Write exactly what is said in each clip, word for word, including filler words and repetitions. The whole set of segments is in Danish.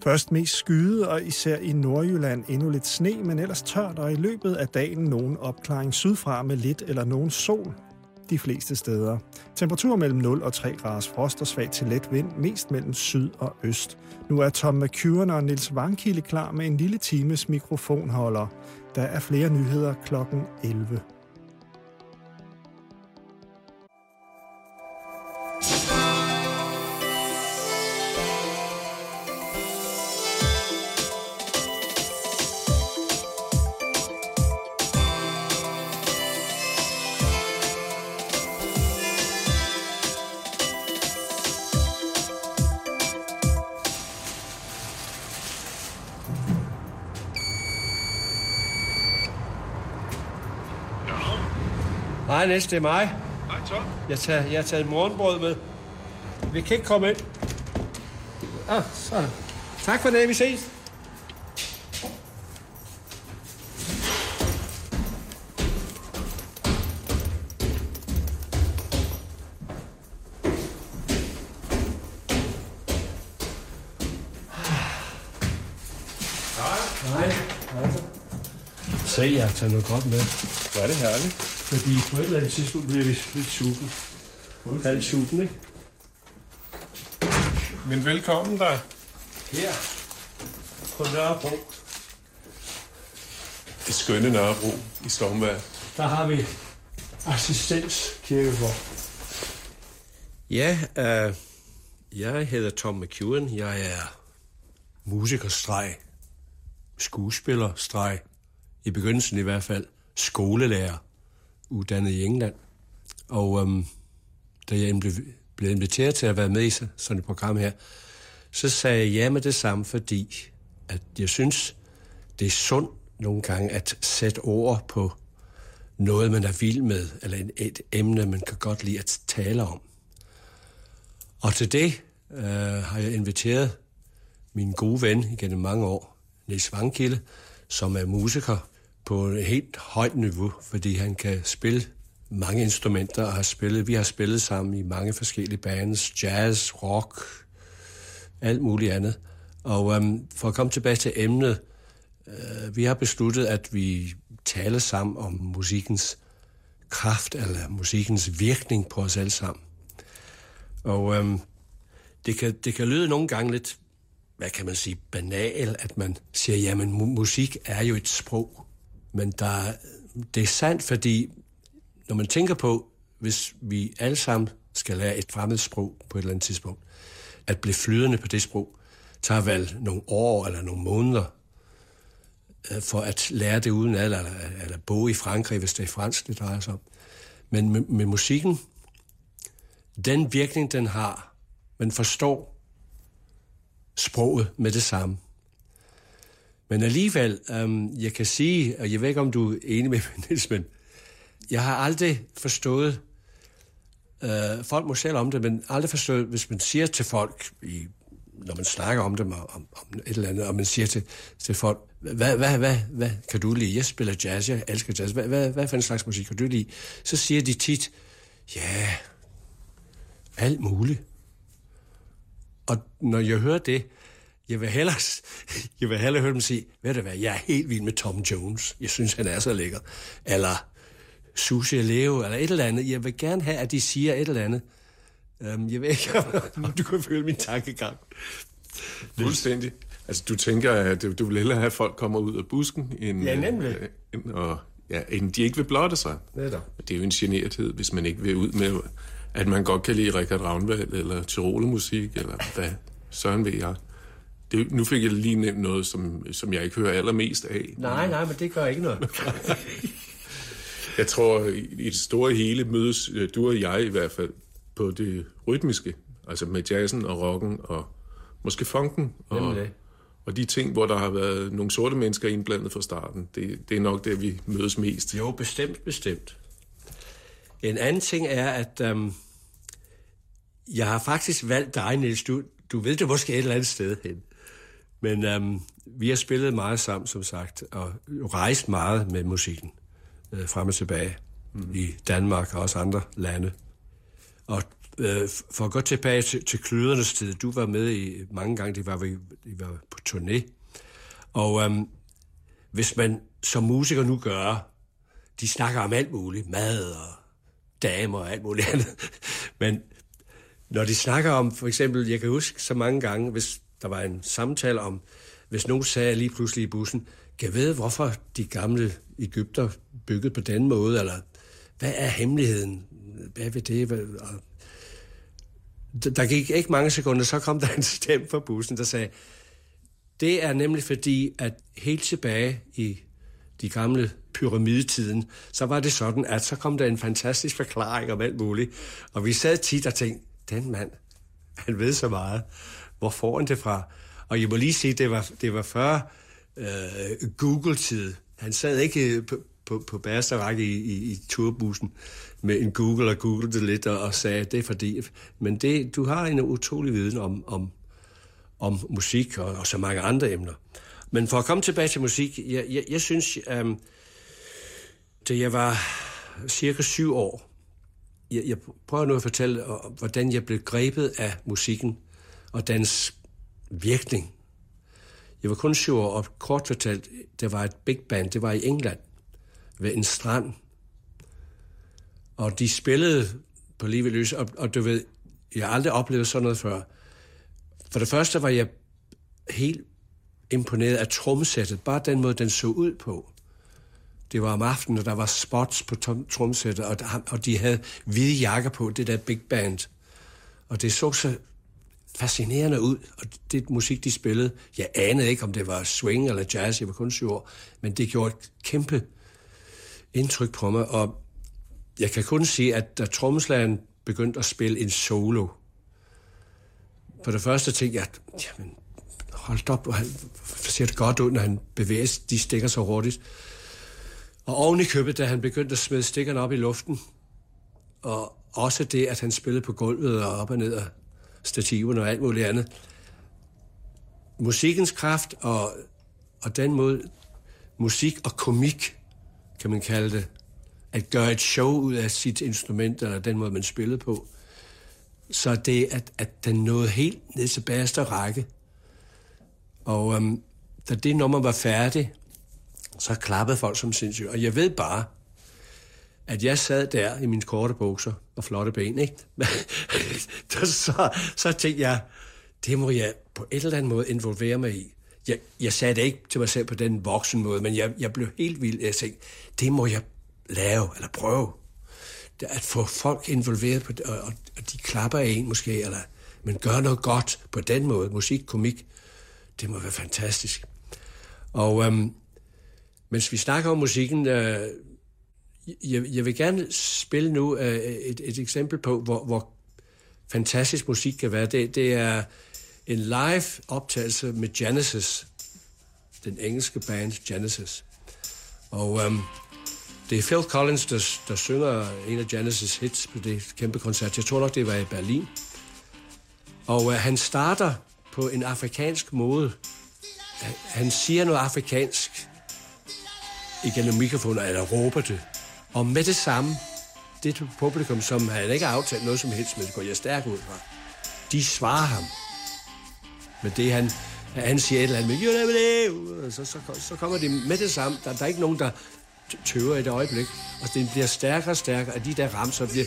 Først mest skyde, og især i Nordjylland endnu lidt sne, men ellers tørt, og i løbet af dagen nogen opklaring sydfra med lidt eller nogen sol de fleste steder. Temperatur mellem nul og tre graders frost og svag til let vind, mest mellem syd og øst. Nu er Tom McEwen og Niels Vangkilde klar med en lille times mikrofonholder. Der er flere nyheder klokken elleve. Hej Niels, det er mig. Hej Tom. Jeg, tager, jeg har taget morgenbrød med. Vi kan ikke komme ind. Ah, så. Tak for det, vi ses. Hej. Hej. Hej. Se, jeg har taget noget godt med. Hvor er det herligt. Fordi på et eller andet tidspunkt bliver vi lidt sulten. Halvt sulten, ikke? Men velkommen der. Her på Nørrebro, Det skønne Nørrebro i stormvejr. der har vi Assistens Kirkegård. Ja, øh, jeg hedder Tom McEwen. Jeg er musikerstreg, skuespillerstreg, i begyndelsen i hvert fald skolelærer, uddannet i England. Og øhm, da jeg blev, blev inviteret til at være med i sådan et program her, så sagde jeg ja med det samme, fordi at jeg synes, det er sundt nogle gange at sætte ord på noget, man er vild med, eller et emne, man kan godt lide at tale om. Og til det øh, har jeg inviteret min gode ven igennem mange år, Niels Vangkilde, som er musiker på et helt højt niveau, fordi han kan spille mange instrumenter og har spillet. Vi har spillet sammen i mange forskellige bands, jazz, rock, alt muligt andet. Og øhm, for at komme tilbage til emnet, øh, vi har besluttet, at vi taler sammen om musikkens kraft, eller musikkens virkning på os alle sammen. Og øhm, det, kan, det kan lyde nogle gange lidt, hvad kan man sige, banal, at man siger, jamen mu- musik er jo et sprog. Men der, det er sandt, fordi når man tænker på, hvis vi alle sammen skal lære et fremmed sprog på et eller andet tidspunkt, at blive flydende på det sprog, tager vel nogle år eller nogle måneder for at lære det uden ad, eller, eller bo i Frankrig, hvis det er fransk, det drejer sig om. Men med, med musikken, den virkning, den har, man forstår sproget med det samme. Men alligevel, øhm, jeg kan sige, og jeg ved ikke, om du er enig med mig, Niels, men jeg har aldrig forstået, øh, folk må selv om det, men aldrig forstået, hvis man siger til folk, i, når man snakker om dem, om, om et eller andet, og man siger til, til folk, hvad, hvad, hvad, hvad kan du lide? Jeg spiller jazz, jeg elsker jazz. Hvad, hvad, hvad for en slags musik kan du lide? Så siger de tit, ja, alt muligt. Og når jeg hører det, jeg vil hellere, jeg vil hellere høre dem sige, ved du hvad, jeg er helt vild med Tom Jones. Jeg synes, han er så lækker. Eller Susie Leo, eller et eller andet. Jeg vil gerne have, at de siger et eller andet. Um, jeg ved ikke, om du kan føle min tankegang. Fuldstændig. Altså, du tænker, at du vil hellere have, at folk kommer ud af busken, end, Ja, nemlig. Øh, end, og, ja, end de ikke vil blotte sig. Det er, det er jo en generthed, hvis man ikke vil ud med, at man godt kan lide Richard Ragnvald, eller Tyrolermusik, eller hvad søren ved jeg. Det, nu fik jeg lige nævnt noget, som, som jeg ikke hører allermest af. Nej, nej, men det gør ikke noget. Jeg tror, i det store hele mødes du og jeg i hvert fald på det rytmiske, altså med jazzen og rocken og måske funken og, og de ting, hvor der har været nogle sorte mennesker indblandet fra starten. Det, det er nok det, vi mødes mest. Jo, bestemt, bestemt. En anden ting er, at øhm, jeg har faktisk valgt dig, Niels. Du, du ved det måske et eller andet sted hen. Men øhm, vi har spillet meget sammen, som sagt, og rejst meget med musikken øh, frem og tilbage mm. i Danmark og også andre lande. Og øh, for at gå tilbage til, til Klydernes tid, du var med i mange gange, de var, de var på turné, og øhm, hvis man som musiker nu gør, de snakker om alt muligt, mad og damer og alt muligt andet, men når de snakker om, for eksempel, jeg kan huske så mange gange, hvis der var en samtale om, hvis nogen sagde lige pludselig i bussen, kan jeg vide, hvorfor de gamle Egypter byggede på den måde, eller hvad er hemmeligheden? Hvad ved det? Der gik ikke mange sekunder, så kom der en stemme fra bussen, der sagde, det er nemlig fordi, at helt tilbage i de gamle pyramidetiden, så var det sådan, at så kom der en fantastisk forklaring om alt muligt. Og vi sad tit og tænkte, den mand, han ved så meget. Hvor får han det fra? Og jeg må lige sige, det var, det var før øh, Google-tid. Han sad ikke på, på, på bagerste række i, i, i turbussen med en Google og googlede det lidt og, og sagde, det er fordi. Men det, du har en utrolig viden om, om, om musik og, og så mange andre emner. Men for at komme tilbage til musik, jeg, jeg, jeg synes, øh, da jeg var cirka syv år, jeg, jeg prøver nu at fortælle, hvordan jeg blev grebet af musikken og dens virkning. Jeg var kun syv år, og kort fortalt, der var et big band, det var i England, ved en strand. Og de spillede på livet løs, og, og du ved, jeg har aldrig oplevet sådan noget før. For det første var jeg helt imponeret af trommesættet, bare den måde, den så ud på. Det var om aftenen, og der var spots på trommesættet, og, og de havde hvide jakker på, det der big band. Og det så så fascinerende ud, og det musik, de spillede, jeg anede ikke, om det var swing eller jazz, jeg var kun syv år, men det gjorde et kæmpe indtryk på mig, og jeg kan kun sige, at da trommeslageren begyndte at spille en solo, for det første tænkte jeg, jamen, hold op, og han ser det godt ud, når han bevæger, de stikker så hurtigt. Og oven i købet, da han begyndte at smide stikkerne op i luften, og også det, at han spillede på gulvet og op og ned af stativerne og alt muligt andet. Musikkens kraft og, og den måde, musik og komik, kan man kalde det, at gøre et show ud af sit instrument, eller den måde, man spillede på, så det, at, at den nåede helt ned til bagerste række. Og øhm, da det nummer var færdigt, så klappede folk som sindssygt. Og jeg ved bare, at jeg sad der i mine korte bukser og flotte ben, ikke? så, så tænkte jeg, det må jeg på et eller andet måde involvere mig i. Jeg, jeg sagde det ikke til mig selv på den voksen måde, men jeg, jeg blev helt vild. Jeg tænkte, det må jeg lave, eller prøve. At få folk involveret, på det, og, og de klapper af en måske, eller men gør noget godt på den måde. Musik, komik, det må være fantastisk. Og øhm, mens vi snakker om musikken, øh, jeg, jeg vil gerne spille nu øh, et, et eksempel på, hvor, hvor fantastisk musik kan være. Det, det er en live optagelse med Genesis, den engelske band Genesis. Og øhm, det er Phil Collins, der, der synger en af Genesis hits på det kæmpe koncert. Jeg tror nok, det var i Berlin. Og øh, han starter på en afrikansk måde. Han siger noget afrikansk igennem mikrofoner, eller råber det. Og med det samme, det publikum, som han ikke har aftalt noget som helst med, det går jeg stærkt ud fra, de svarer ham. Men det han, han siger et eller andet med, så, så, så kommer de med det samme. Der, der er ikke nogen, der tøver i et øjeblik. Og det bliver stærkere og stærkere, og de der ramser bliver,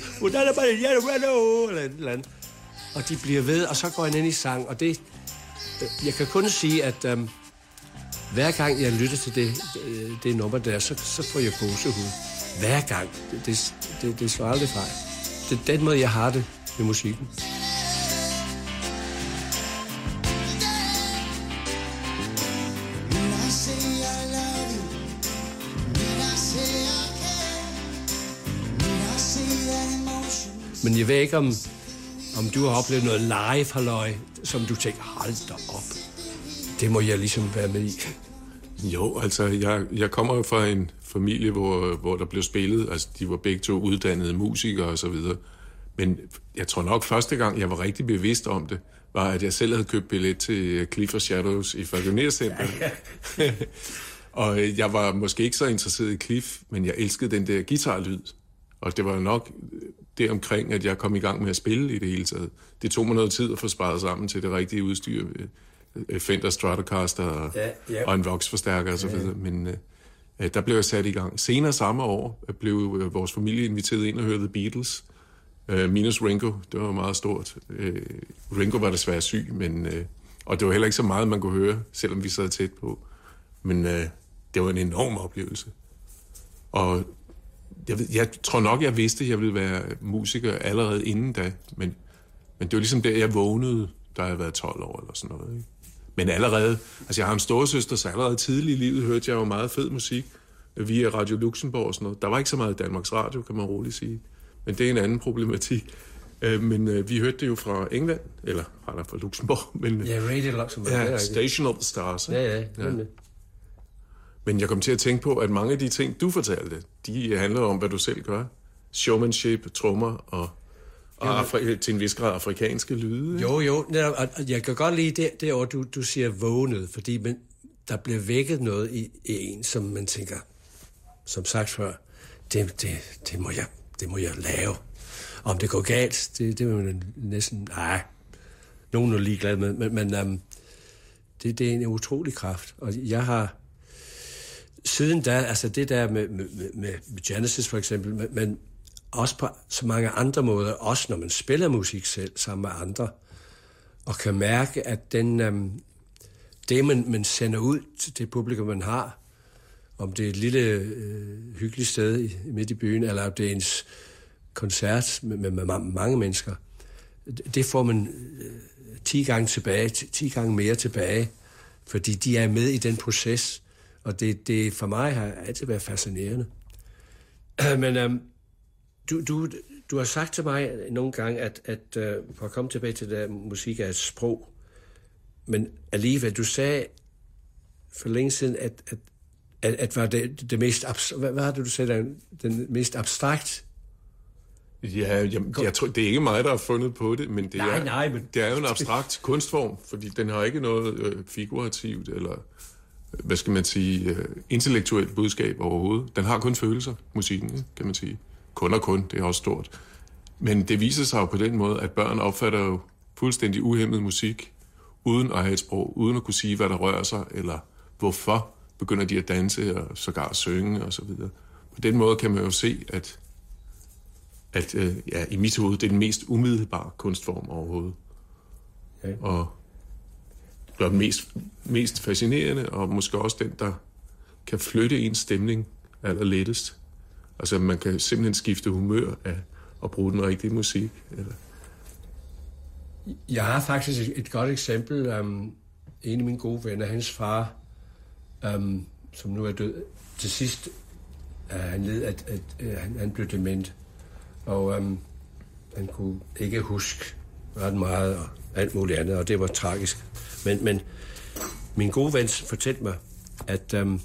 eller et eller andet. Og de bliver ved, og så går han ind i sang. Og det, jeg kan kun sige, at um, hver gang jeg lytter til det, det, det nummer der, så, så får jeg gåsehud. Hver gang. Det, det, det, det slår aldrig fejl. Det er den måde, jeg har det med musikken. Men jeg ved ikke, om, om du har oplevet noget live, halløj, som du tænker, hold da op. Det må jeg ligesom være med i. Jo, altså, jeg, jeg kommer jo fra en familie, hvor, hvor der blev spillet. Altså, de var begge to uddannede musikere og så videre. Men jeg tror nok, første gang, jeg var rigtig bevidst om det, var, at jeg selv havde købt billet til Cliff og Shadows i Falconer Center. Ja, ja. Og jeg var måske ikke så interesseret i Cliff, men jeg elskede den der guitarlyd. Og det var nok det omkring, at jeg kom i gang med at spille i det hele taget. Det tog mig noget tid at få sparet sammen til det rigtige udstyr. Fender Stratocaster og, ja, ja. og en Vox-forstærker og så videre. Ja. Men øh, der blev jeg sat i gang. Senere samme år blev øh, vores familie inviteret ind og høre The Beatles. Øh, minus Ringo, det var meget stort. Øh, Ringo var desværre syg, men, øh, og det var heller ikke så meget, man kunne høre, selvom vi sad tæt på. Men øh, det var en enorm oplevelse. Og jeg, ved, jeg tror nok, jeg vidste, at jeg ville være musiker allerede inden da. Men, men det var ligesom der, jeg vågnede, da jeg været tolv år eller sådan noget. Ikke? Men allerede, altså jeg har en storesøster, så allerede tidligt i livet hørte jeg jo meget fed musik via Radio Luxembourg og sådan noget. Der var ikke så meget Danmarks Radio, kan man roligt sige. Men det er en anden problematik. Men øh, vi hørte det jo fra England, eller rettere fra Luxembourg. Men, ja, Radio Luxembourg. Ja, Station of the Stars. Ja, ja, ja. Men jeg kom til at tænke på, at mange af de ting, du fortalte, de handler om, hvad du selv gør. Showmanship, trommer og, og Afri- til en vis grad afrikanske lyde. Jo, jo. Jeg kan godt lide det, det ord, du, du siger vågnet, fordi man, der bliver vækket noget i, i en, som man tænker, som sagt før, det, det, det, må, jeg, det må jeg lave. Om det går galt, det, det er man næsten, nej, nogen er ligeglad med, men, men um, det, det er en utrolig kraft. Og jeg har siden da, altså det der med, med, med Genesis for eksempel, men, men også på så mange andre måder, også når man spiller musik selv sammen med andre, og kan mærke, at den, um, det, man, man sender ud til det publikum, man har, om det er et lille øh, hyggeligt sted i, midt i byen, eller om det er ens koncert med, med, med mange mennesker, det får man øh, ti gange tilbage, ti, ti gange mere tilbage, fordi de er med i den proces, og det, det for mig har altid været fascinerende. Men øhm, du, du, du har sagt til mig nogle gange, at, at øh, for at komme tilbage til det, musik er et sprog, men alligevel, du sagde for længe siden, at, at, at, at var det, det mest, abs- hvad, hvad har du sagt, den, den mest abstrakt? Ja, jeg, jeg tror, det er ikke mig, der har fundet på det, men det, nej, er, nej, men... det er jo en abstrakt kunstform, fordi den har ikke noget øh, figurativt eller, hvad skal man sige, øh, intellektuelt budskab overhovedet. Den har kun følelser, musikken, kan man sige. Kun og kun, det er også stort. Men det viser sig jo på den måde, at børn opfatter jo fuldstændig uhæmmet musik, uden at have et sprog, uden at kunne sige, hvad der rører sig, eller hvorfor begynder de at danse og sågar synge og så videre. På den måde kan man jo se, at at øh, ja, i mit hoved, det er den mest umiddelbare kunstform overhovedet. Okay. Og det er den mest, mest fascinerende, og måske også den, der kan flytte ens stemning allerlettest. Altså, man kan simpelthen skifte humør af at bruge den rigtige musik. Eller... Jeg har faktisk et, et godt eksempel. Um, en af mine gode venner, hans far, um, som nu er død, til sidst uh, han led, at, at uh, han, han blev dement. Og um, han kunne ikke huske ret meget og alt muligt andet, og det var tragisk. Men, men min gode ven fortalte mig, at um,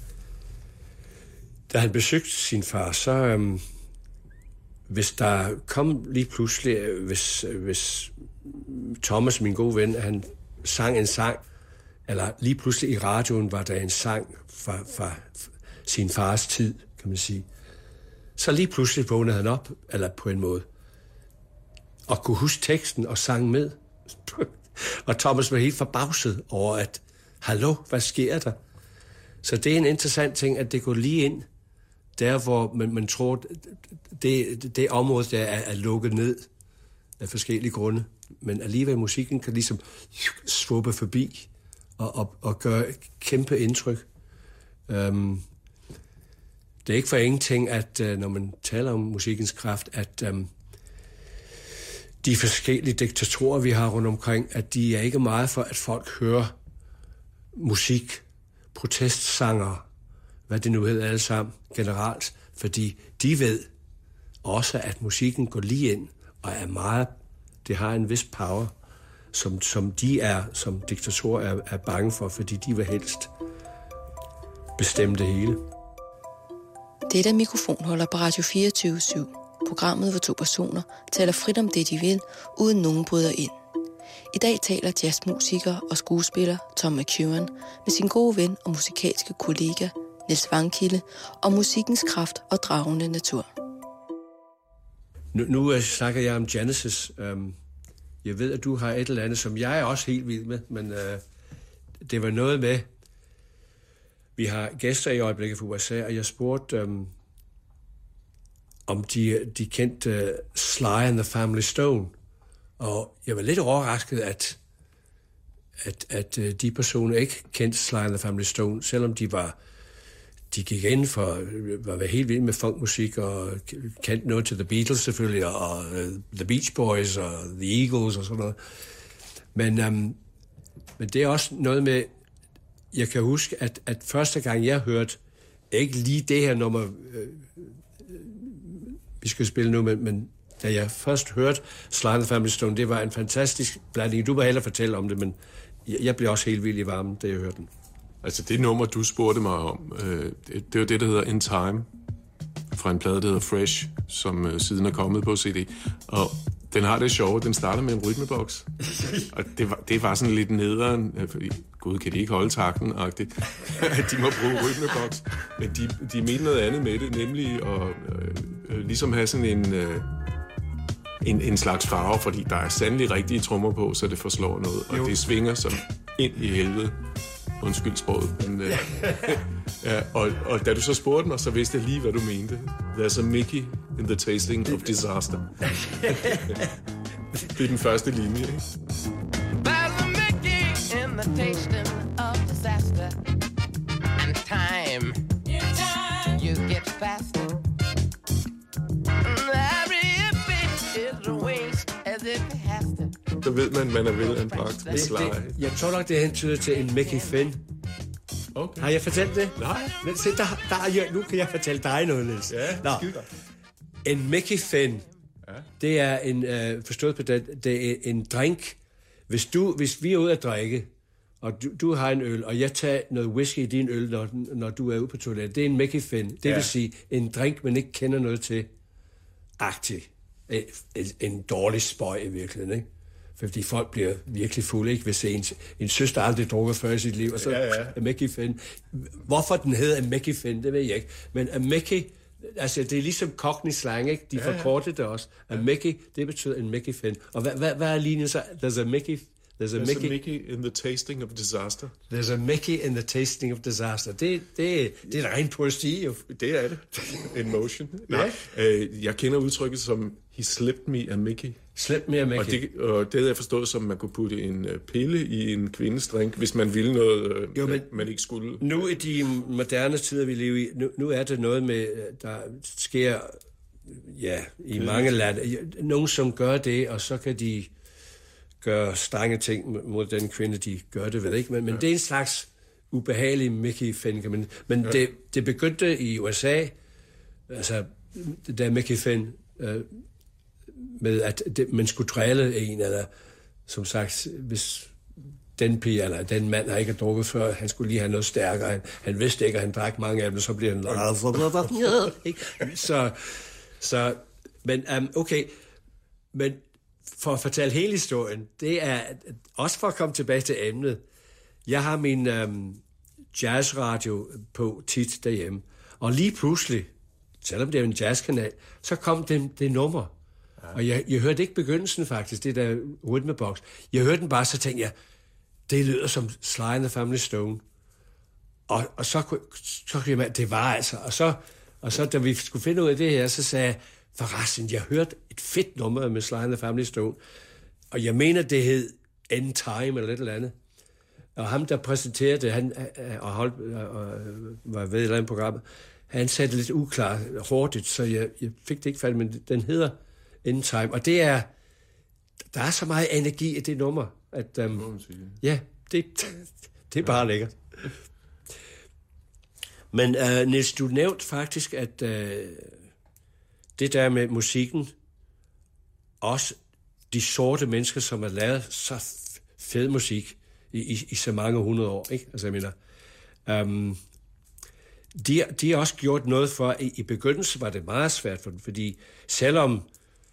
da han besøgte sin far, så um, hvis der kom lige pludselig, hvis, hvis Thomas, min gode ven, han sang en sang, eller lige pludselig i radioen var der en sang fra, fra sin fars tid, kan man sige, så lige pludselig vågnede han op, eller på en måde, og kunne huske teksten og sang med. Og Thomas var helt forbavset over, at, hallo, hvad sker der? Så det er en interessant ting, at det går lige ind, der hvor man, man tror, det, det område der er, er lukket ned af forskellige grunde. Men alligevel musikken kan ligesom svuppe forbi og, og, og gøre kæmpe indtryk. Um, Det er ikke for ingenting, at når man taler om musikkens kraft, at um, de forskellige diktatorer, vi har rundt omkring, at de er ikke meget for, at folk hører musik, protestsanger, hvad det nu hedder alle sammen, generelt, fordi de ved også, at musikken går lige ind og er meget, det har en vis power, som, som de er, som diktatorer er, er bange for, fordi de vil helst bestemme det hele. Det er mikrofonholder på Radio fireogtyve syv. Programmet, hvor to personer taler frit om det, de vil, uden nogen bryder ind. I dag taler jazzmusiker og skuespiller Tom McEwan med sin gode ven og musikalske kollega Niels Vangkilde om musikkens kraft og dragende natur. Nu, nu snakker jeg om Genesis. Um, jeg ved, at du har et eller andet, som jeg er også helt vild med, men uh, det var noget med, vi har gæster i øjeblikket fra U S A, og jeg spurgte, um, om de, de kendte uh, Sly and the Family Stone. Og jeg var lidt overrasket, at, at, at uh, de personer ikke kendte Sly and the Family Stone, selvom de var de gik ind for, var helt vilde med funkmusik, og kendte noget til The Beatles selvfølgelig, og uh, The Beach Boys, og The Eagles, og sådan noget. Men, um, men det er også noget med, jeg kan huske, at, at første gang jeg hørte, ikke lige det her nummer, øh, vi skal spille nu, men, men da jeg først hørte Sly and the Family Stone, det var en fantastisk blanding. Du må hellere fortælle om det, men jeg, jeg blev også helt vild i varmen, da jeg hørte den. Altså det nummer, du spurgte mig om, øh, det, det var det, der hedder In Time, fra en plade, der hedder Fresh, som øh, siden er kommet på C D. Og den har det sjove, den starter med en rytmeboks. Og det var, det var sådan lidt nederen, øh, fordi gud, kan de ikke holde takten-agtigt, at de må bruge rytmeboks. Men de, de mente noget andet med det, nemlig at øh, øh, ligesom have sådan en, øh, en, en slags farve, fordi der er sandelig rigtige trommer på, så det forslår noget, og jo. Det svinger som ind i helvede. Undskyld sproget. Men, øh, ja, og, og da du så spurgte mig, så vidste jeg lige, hvad du mente. There's a Mickey in the tasting of disaster. Det er den første linje, ikke? There's a Mickey in the tasting of disaster. And time, you get faster. Every bit is a waste as if it has to. Så ved man, man er velanbragt med Sly. Jeg tror nok, det hentyder til en Mickey Finn. Okay. Har jeg fortalt det? Nej. Men se, der, der er jeg, nu kan jeg fortælle dig noget, Niels. Ja, skylder. En Mickey Finn, ja. Det er en, øh, forstået på det, det er en drink. Hvis, du, hvis vi er ude at drikke, og du, du har en øl, og jeg tager noget whisky i din øl, når, når du er ude på toilettet, det er en Mickey Finn. Det ja. Vil sige, en drink, man ikke kender noget til. Agtig. En, en, en dårlig spøj i virkeligheden, ikke? Fordi folk bliver virkelig fulde, ikke? Hvis en, en søster aldrig drukker før i sit liv, og så ja, ja. A Mickey Finn. Hvorfor den hedder A Mickey Finn, det ved jeg ikke. Men A Mickey, altså det er ligesom Cockney slang, ikke? De ja, forkorter det også. A ja. Mickey, det betyder en Mickey Finn. Og hvad, hvad, hvad er linjen så? There's a Mickey... There's a, There's Mickey, a Mickey in the tasting of disaster. There's a Mickey in the tasting of disaster. Det, det, det er rent poesi, jo. Det er det. In motion. Nej, øh, jeg kender udtrykket som he slipped me a Mickey. Slipped me a Mickey. Og det, og det havde jeg forstået som, man kunne putte en pille i en kvindes drink, hvis man ville noget, øh, jo, men man ikke skulle. Nu i de moderne tider, vi lever i, nu, nu er det noget med, der sker ja, i ja. mange lande. Nogen, som gør det, og så kan de gøre strenge ting mod den kvinde, de gør det, ved ikke. Men, men ja. Det er en slags ubehagelig Mickey Finn. Men, men ja. det, det begyndte i U S A, altså det der Mickey Finn, øh, med at det, man skulle træle en, eller som sagt, hvis den pige, eller den mand har ikke drukket før, han skulle lige have noget stærkere. Han, han vidste ikke, at han drak mange af dem, så bliver han... så, så, men um, okay, men for at fortælle hele historien, det er også for at komme tilbage til emnet. Jeg har min um, jazzradio på tit derhjemme, og lige pludselig, selvom det er en jazzkanal, så kom det, det nummer. Ja. Og jeg, jeg hørte ikke begyndelsen faktisk, det der rytmeboks. Jeg hørte den bare, så tænkte jeg, det lyder som Sly and the Family Stone. Og, og så kunne så, jeg mærke, det var altså. Og så, og så da vi skulle finde ud af det her, så sagde jeg, forresten, jeg hørte et fedt nummer med Sly and the Family Stone, og jeg mener, det hed In Time, eller et eller andet. Og ham, der præsenterede det, han og holdt, og var ved et eller andet program, han sagde det lidt uklart, hurtigt, så jeg, jeg fik det ikke fat, men den hedder In Time. Og det er, der er så meget energi i det nummer, at um, ja, det, det er bare lækkert. Men uh, Niels, du nævnte faktisk, at uh, det der med musikken, også de sorte mennesker, som har lavet så fed musik i, i, i så mange hundrede år, ikke? Altså, jeg mener, um, de, de har også gjort noget for, i, i begyndelsen var det meget svært for dem, fordi selvom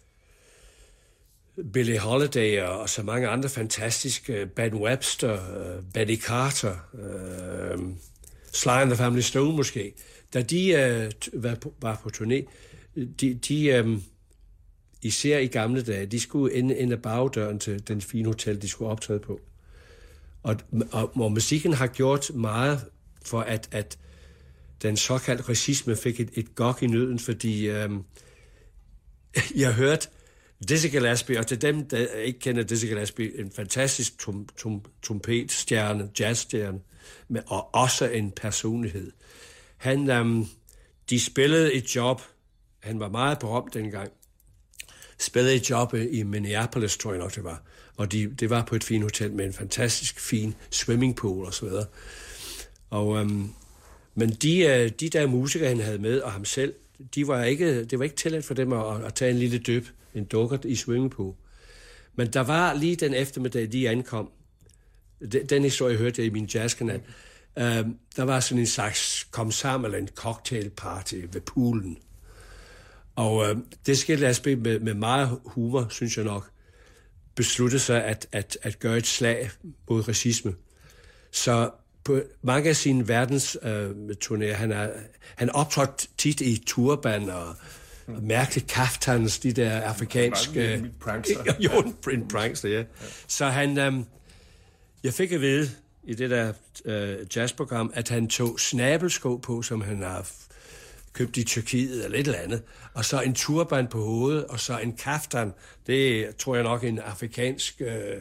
Billie Holiday og så mange andre fantastiske, Ben Webster, uh, Betty Carter, uh, Sly and the Family Stone måske, da de uh, var, på, var på turné, de, de um, især i gamle dage, de skulle ind, ind ad bagdøren til den fine hotel, de skulle optræde på. Og, og, og musikken har gjort meget for, at, at den såkaldte racisme fik et, et gok i nøden, fordi øhm, jeg har hørt Dizzy Gillespie, og til dem, der ikke kender Dizzy Gillespie, en fantastisk trum, trum, trompetstjerne, jazzstjerne, men, og også en personlighed. Han, øhm, de spillede et job, han var meget berømt dengang, spillede et job i Minneapolis, tror jeg nok det var, og de, det var på et fint hotel med en fantastisk fin swimmingpool og så videre. Og, øhm, men de, de der musikere, han havde med, og ham selv, de var ikke, det var ikke tilladt for dem at, at tage en lille dyb, en dukkert i swimmingpool. Men der var lige den eftermiddag, de ankom, den, den historie hørte jeg i min jazzkanal, øhm, der var sådan en slags kom sammen eller en cocktailparty ved poolen. Og øh, det skete Lasby med, med meget humor, synes jeg nok, besluttede sig at, at, at gøre et slag mod racisme. Så på mange af sine verdensturnéer, øh, han, er, han optrådte tit i turban og, mm. og mærkeligt kaftans, de der afrikanske... En prankster. Jo, en prankster, ja. ja. Så han... Øh, jeg fik at vide i det der øh, jazzprogram, at han tog snabelsko på, som han har købt i Tyrkiet eller et eller andet, og så en turban på hovedet, og så en kaftan. Det tror jeg nok en afrikansk øh,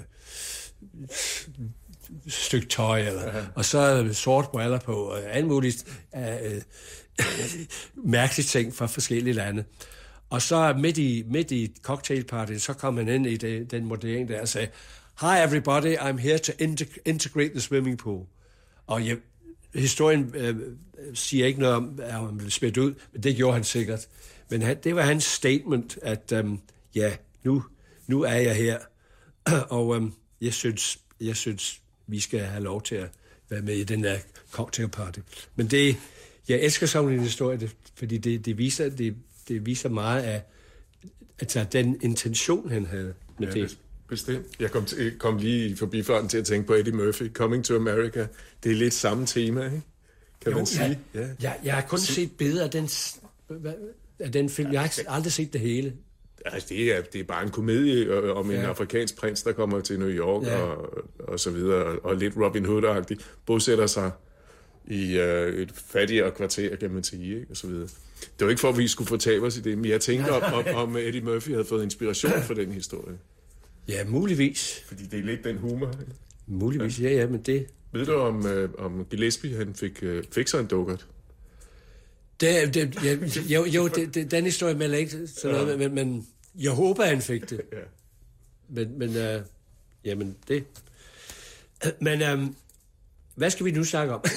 stykke tøj, eller, ja. Og så sort briller på, og alt muligt øh, mærkelige ting fra forskellige lande. Og så midt i, midt i cocktailparty, så kom han ind i det, den modering der og sagde, "Hi everybody, I'm here to integ- integrate the swimming pool." Og jeg, historien øh, siger ikke noget om, at han blev smidt ud, men det gjorde han sikkert. Men han, det var hans statement, at øhm, ja, nu, nu er jeg her, og øhm, jeg, synes, jeg synes, vi skal have lov til at være med i den der cocktailparty. Men det, jeg elsker sådan en historie, det, fordi det, det, viser, det, det viser meget af altså, den intention, han havde med ja, det. Bestemt. Jeg kom, til, kom lige forbi farten til at tænke på Eddie Murphy, Coming to America. Det er lidt samme tema, ikke? Kan jo, man sige? Ja. Ja. Jeg, jeg har kun Se. set billeder af den, af den film. Jeg har aldrig set det hele. Altså, det er, det er bare en komedie om en ja. afrikansk prins, der kommer til New York ja. og, og så videre, og, og lidt Robin Hood-agtigt, bosætter sig i øh, et fattigere kvarter, kan man sige, ikke? Og så videre. Det var ikke for, at vi skulle fortabe os i det, men jeg tænkte om, om, om Eddie Murphy havde fået inspiration for den historie. Ja, muligvis. Fordi det er lidt den humor. Ikke? Muligvis, ja, ja, men det... Ved du, om, øh, om Gillespie, han fik, øh, fik sig en dukkert? Det, det, ja, jo, jo det, det, den historie melder ikke sådan noget, ja. men, men jeg håber, han fik det. Ja. Men, men øh, jamen, det... Men øh, hvad skal vi nu snakke om?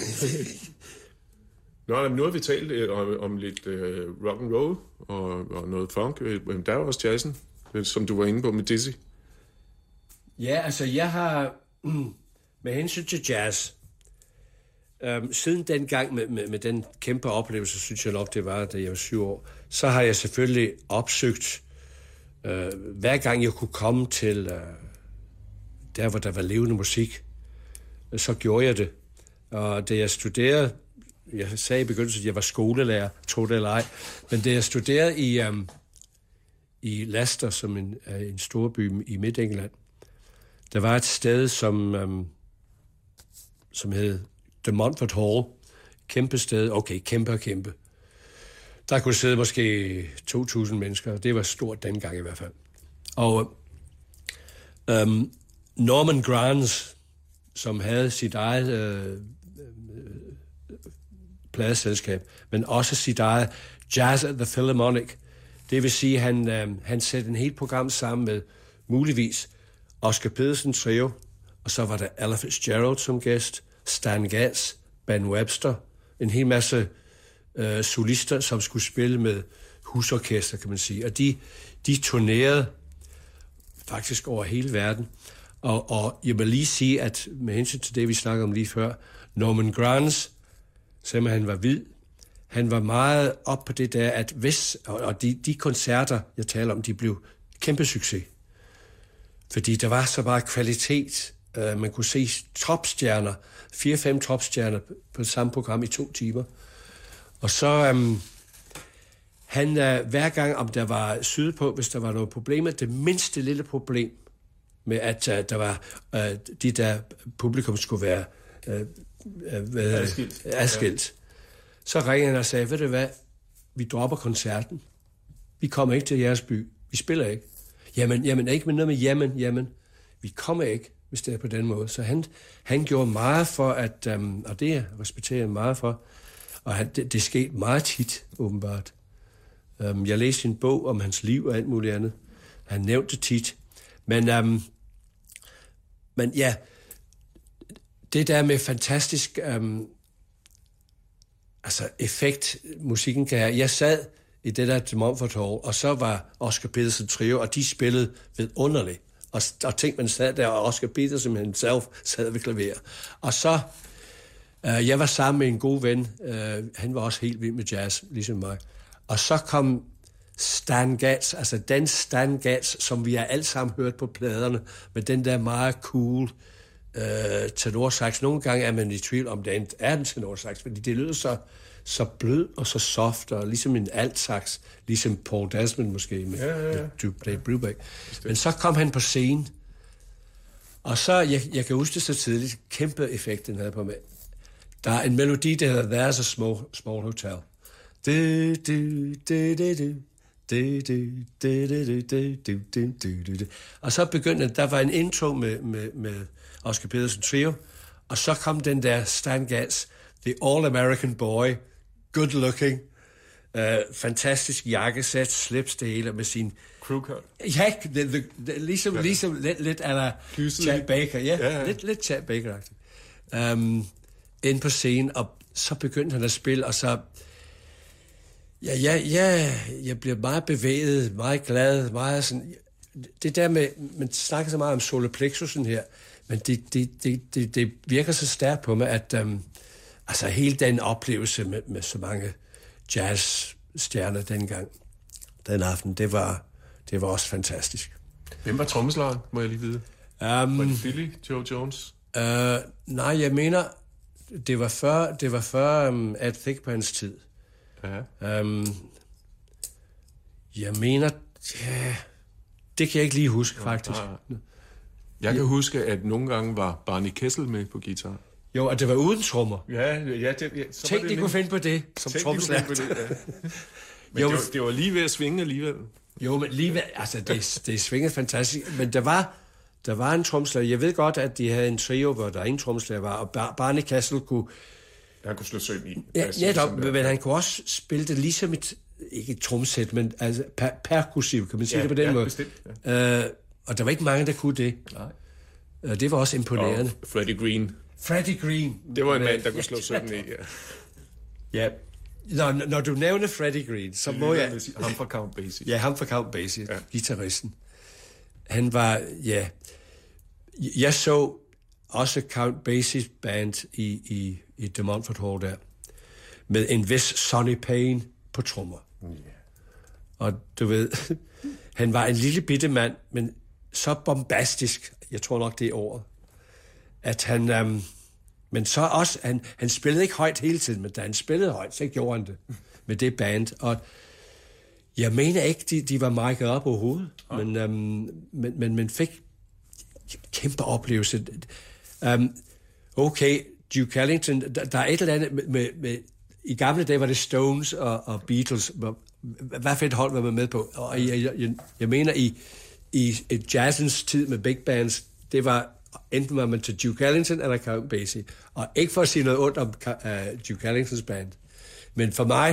Nå, nu har vi talt øh, om, om lidt øh, rock and roll og, og noget funk. Der er også jazzen, som du var inde på med Dizzy. Ja, altså jeg har mm, med hensyn til jazz, øhm, siden den gang med, med, med den kæmpe oplevelse, synes jeg nok det var, da jeg var syv år, så har jeg selvfølgelig opsøgt, øh, hver gang jeg kunne komme til øh, der, hvor der var levende musik, så gjorde jeg det. Og da jeg studerede, jeg sagde i begyndelsen, at jeg var skolelærer, tro det eller ej, men da jeg studerede i, øh, i Leicester, som en, en storby i Midt-England, der var et sted, som, øhm, som hed The Montfort Hall. Kæmpe sted. Okay, kæmpe og kæmpe. Der kunne sidde måske to tusind mennesker. Det var stort dengang i hvert fald. Og øhm, Norman Granz, som havde sit eget øh, pladeselskab, men også sit eget Jazz at the Philharmonic. Det vil sige, at han, øh, han satte en helt program sammen med muligvis Oscar Peterson trio, og så var der Ella Fitzgerald som gæst, Stan Getz, Ben Webster, en hel masse øh, solister, som skulle spille med husorkester, kan man sige. Og de, de turnerede faktisk over hele verden. Og, og jeg vil lige sige, at med hensyn til det, vi snakkede om lige før, Norman Granz, selvom han var hvid, han var meget op på det der, at hvis, og de, de koncerter, jeg taler om, de blev kæmpe succes. Fordi der var så bare kvalitet. Uh, man kunne se topstjerner, fire-fem topstjerner på det samme program i to timer. Og så, um, Han, uh, hver gang, om der var sydpå, hvis der var nogle problemer, det mindste lille problem med, at uh, der var uh, de der publikum skulle være uh, uh, adskilt. adskilt. Ja. Så ringede han og sagde, ved du hvad, vi dropper koncerten. Vi kommer ikke til jeres by. Vi spiller ikke. Jamen, jamen, ikke med noget med jamen, jamen. Vi kommer ikke, hvis det er på den måde. Så han, han gjorde meget for, at, um, og det respekterer jeg meget for, og han, det, det skete meget tit, åbenbart. Um, jeg læste en bog om hans liv og alt muligt andet. Han nævnte det tit. Men, um, men ja, det der med fantastisk um, altså effekt, musikken kan have. Jeg sad i det der til Montfort Hall, og så var Oscar Peterson Trio, og de spillede vidunderligt. Og, og tænkte, man sad der, og Oscar Peterson himself sad ved klaver. Og så, øh, jeg var sammen med en god ven, øh, han var også helt vild med jazz, ligesom mig. Og så kom Stan Getz, altså den Stan Getz, som vi har alle sammen hørt på pladerne, med den der meget cool øh, tenorsax. Nogle gange er man i tvivl om, det er en tenorsax, fordi det lyder så, så blød og så soft, og ligesom en altsax, ligesom Paul Desmond måske med, ja, ja, ja. med Dave Brubeck. Men så kom han på scenen, og så, jeg, jeg kan huske det så tidligt, kæmpe effekt, den havde på mig. Der er en melodi, der hedder There's a Small, small Hotel. Du, du, du, du, du. Du, du, du, du, du, du, du, du, du. Og så begyndte, der var en intro med, med, med Oscar Peterson Trio, og så kom den der Stan Getz, The All-American Boy, good looking, uh, fantastisk jakkesæt, slips det hele med sin... Crewcut. Ja, det, det, det, ligesom, ja. ligesom lidt, lidt a la Chad Baker, ja, ja, ja. lidt, lidt Chad Baker-agtigt. Um, ind på scenen, og så begyndte han at spille, og så... Ja, ja, ja, jeg bliver meget bevæget, meget glad, meget sådan... Det der med, man snakker så meget om solar plexusen her, men det, det, det, det, det virker så stærkt på mig, at um, altså hele den oplevelse med, med så mange jazzstjerner dengang, den aften, det var, det var også fantastisk. Hvem var trommeslageren, må jeg lige vide? Um, var det Philly, Joe Jones? Uh, nej, jeg mener, det var før, det var før um, Ed Thigpens tid. Ja. Um, jeg mener, ja, det kan jeg ikke lige huske, faktisk. Ja. Jeg kan huske, at nogle gange var Barney Kessel med på guitar. Jo, og det var uden trommer. Ja, ja. Det, ja så Tænk, de kunne finde på det, som trommeslager. Ja. Men jo, det, var, det var lige ved at svinge alligevel. Jo, men lige ved, altså, det, det svingede fantastisk. Men der var, der var en trommeslager. Jeg ved godt, at de havde en trio, hvor der ingen trommeslager var, og Bar- Barney Kessel kunne... Han kunne slå søm i. Ja, netop, men han kunne også spille det ligesom et, ikke et tromsæt, men altså per, perkussiv, kan man sige ja, det på den ja, måde. Bestemt, ja. uh, og der var ikke mange, der kunne det. Nej. Uh, det var også imponerende. Og Freddie Green. Freddie Green. Det var en mand, der kunne slå søm i, ja. Ja. Når, når du nævner Freddie Green, så må jeg... Ham fra Count Basie. Ja, ham fra Count Basie, ja. Guitaristen. Han var, ja... Jeg så også Count Basie's band i, i, i The Montfort Hall der, med en vis Sonny Payne på trommer. Yeah. Og du ved, han var en lille bitte mand, men så bombastisk, jeg tror nok det er ordet, at han... Um, men så også, han, han spillede ikke højt hele tiden, men da han spillede højt, så gjorde han det med det band. Og jeg mener ikke, de, de var mic'et op overhovedet, ja. men, um, men, men man fik kæmpe oplevelse. Um, okay, Duke Ellington, der, der er et eller andet med, med, med... I gamle dage var det Stones og, og Beatles. Hvad for et hold var man med på? Og jeg, jeg, jeg mener, i, i, i jazzens tid med big bands, det var... Enten var man til Duke Ellington eller Count Basie. Og ikke for at sige noget ondt om uh, Duke Ellingtons band. Men for mig,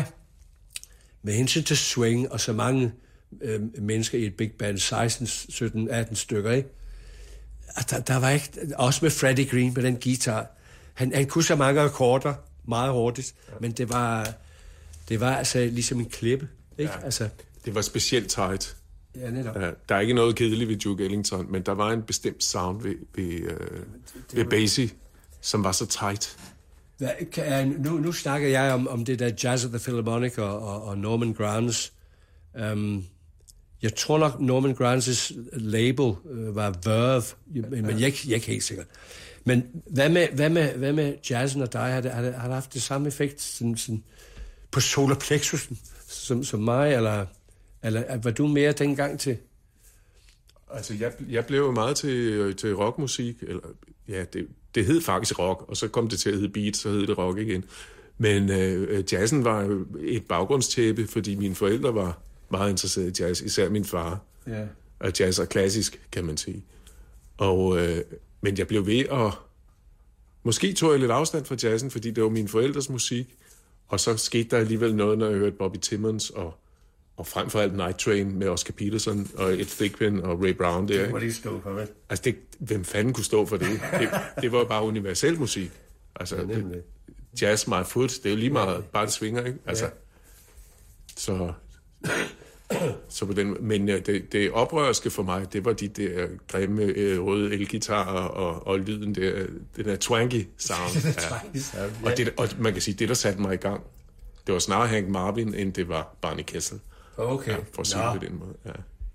med hensyn til swing og så mange øh, mennesker i et big band, seksten, sytten, atten stykker, ikke? Der, der var ikke... Også med Freddie Green på den guitar. Han, han kunne så mange akkorder meget hurtigt, ja. Men det var, det var altså ligesom en klippe, ikke? Ja, altså, det var specielt tight. Ja, netop. Ja, der er ikke noget kedeligt ved Duke Ellington, men der var en bestemt sound ved, ved, øh, ved Basie, som var så tight. Hvad, kan, nu, nu snakker jeg om, om det der Jazz at the Philharmonic og, og, og Norman Granz. Um, jeg tror nok, Norman Granz's label øh, var Verve, men ja. jeg, jeg er ikke helt sikker. Men hvad med, hvad med, hvad med jazzen og dig? Har det, har det, har det haft det samme effekt sådan, sådan, på solar plexusen? som, som mig, eller, eller var du mere dengang til? Altså, jeg, jeg blev meget til, til rockmusik, eller ja, det, det hed faktisk rock, og så kom det til at hedde beat, så hed det rock igen. Men øh, jazzen var jo et baggrundstæppe, fordi mine forældre var meget interesserede i jazz, især min far. Ja. Og jazz er klassisk, kan man sige. Og, øh, men jeg blev ved at... Måske tog jeg lidt afstand fra jazzen, fordi det var mine forældres musik, og så skete der alligevel noget, når jeg hørte Bobby Timmons, og, og frem for alt Night Train med Oscar Peterson, og Ed Thigpen og Ray Brown der. Det må de stå for, vel? Altså, det, hvem fanden kunne stå for det? Det, det var bare universel musik. Altså, ja, det, jazz, my foot, det er jo lige meget, bare det svinger, ikke? Altså, ja. Så... Så på den, men det, det oprørske for mig, det var de der grimme øh, røde elgitarer og, og lyden der, den der twangy sound. Ja. Og, det, og man kan sige, det der satte mig i gang, det var snarere Hank Marvin, end det var Barney Kessel. Okay. Ja, for at sige det på den måde. Ja.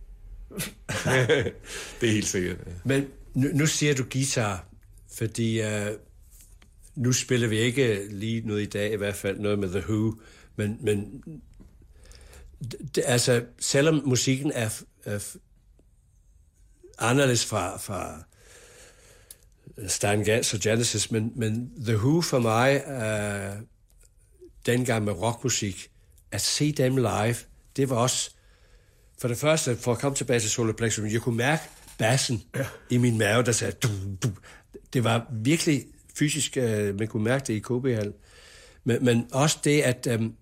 Det er helt sikkert. Ja. Men nu, nu siger du guitar, fordi uh, nu spiller vi ikke lige noget i dag, i hvert fald noget med The Who, men, men det, altså, selvom musikken er, er anderledes fra, fra Stein Getz og Genesis, men, men The Who for mig, uh, dengang med rockmusik, at se dem live, det var også, for det første, for at komme tilbage til Solar Plexus, jeg kunne mærke bassen ja. i min mave, der sagde, du, du. Det var virkelig fysisk, uh, man kunne mærke det i K B-hallen. Men, men også det, at um,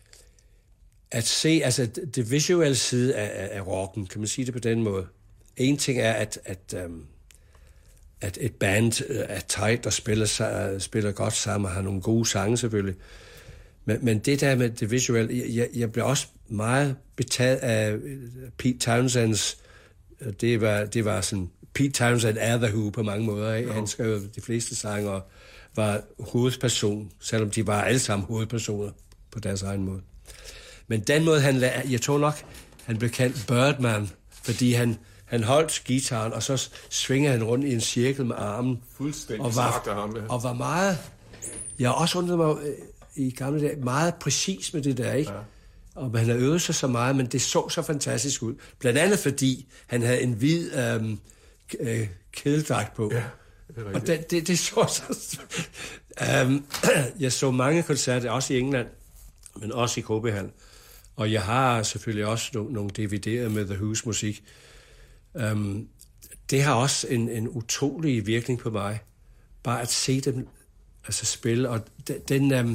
at se, altså det visuelle side af, af, af rocken, kan man sige det på den måde. En ting er, at, at, um, at et band er tight og spiller, spiller godt sammen og har nogle gode sange selvfølgelig. Men, men det der med det visuelle, jeg, jeg blev også meget betaget af Pete Townsends, det var, det var sådan, Pete Townsend er The Who på mange måder, ikke? Han skrev de fleste sange og var hovedperson, selvom de var alle sammen hovedpersoner på deres egen måde. Men den måde, han la- jeg tror nok, han blev kaldt Birdman, fordi han, han holdt guitaren, og så svingede han rundt i en cirkel med armen. Fuldstændig og var, ham, ja. og var meget, jeg har også undret mig øh, i gamle dage, meget præcis med det der, ikke? Ja. Og han har øvet sig så meget, men det så så fantastisk ud. Blandt andet fordi, han havde en hvid øh, øh, kædeldragt på. Ja, det og det, det, det så så... um, jeg så mange koncerter, også i England, men også i K B-hallen. Og jeg har selvfølgelig også nogle, nogle D V D'er med The Who's musik. Um, det har også en, en utrolig virkning på mig. Bare at se dem altså spille, og den, um,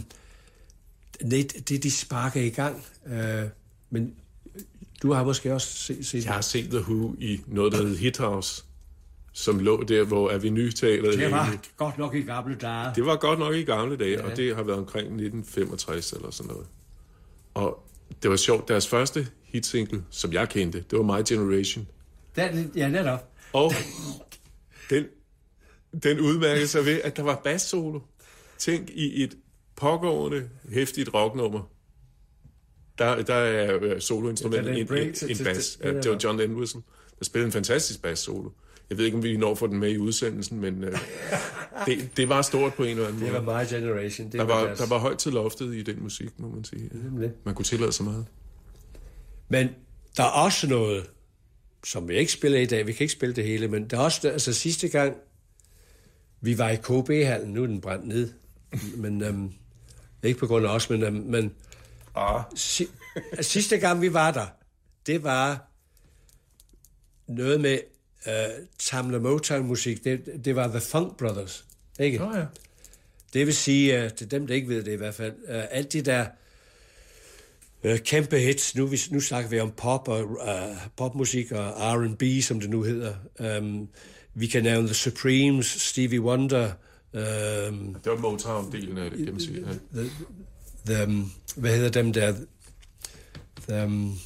det, det de sparker i gang. Uh, men du har måske også set, set Jeg har set The Who i noget, der hed Hit House, som lå der, hvor Avenue-teateret... Det var godt nok i gamle dage. Det var godt nok i gamle dage, ja. Og det har været omkring nitten femogtres eller sådan noget. Og det var sjovt, deres første hitsingle, som jeg kendte, det var My Generation. Den, ja, netop. Og den, den udmærkede sig ved, at der var bass-solo. Tænk i et pågående, hæftigt rocknummer. Der, der er soloinstrumentet en, en, en bass. Ja, det var John Entwistle, der spillede en fantastisk bass-solo. Jeg ved ikke, om vi når for den med i udsendelsen, men øh, det, det var stort på en eller anden måde. Det var My Generation. Det der, var var, der var højt til loftet i den musik, må man sige. Ja. Man kunne tillade så meget. Men der er også noget, som vi ikke spiller i dag. Vi kan ikke spille det hele, men der er også, altså sidste gang, vi var i K B-hallen, nu er den brændt ned. Men øhm, ikke på grund af os, men, øhm, men ah. si, sidste gang vi var der, det var noget med Uh, Tamla Motown-musik, det, det var The Funk Brothers, ikke? Oh, ja. Det vil sige, uh, til dem, der ikke ved det i hvert fald, uh, alt de der uh, kæmpe hits, nu, vi, nu snakker vi om pop og uh, popmusik og R and B, som det nu hedder. Um, vi kan nævne The Supremes, Stevie Wonder. Um, det var Motown-delen af det, kan man sige. Ja. The, the, um, hvad hedder dem der? The, um,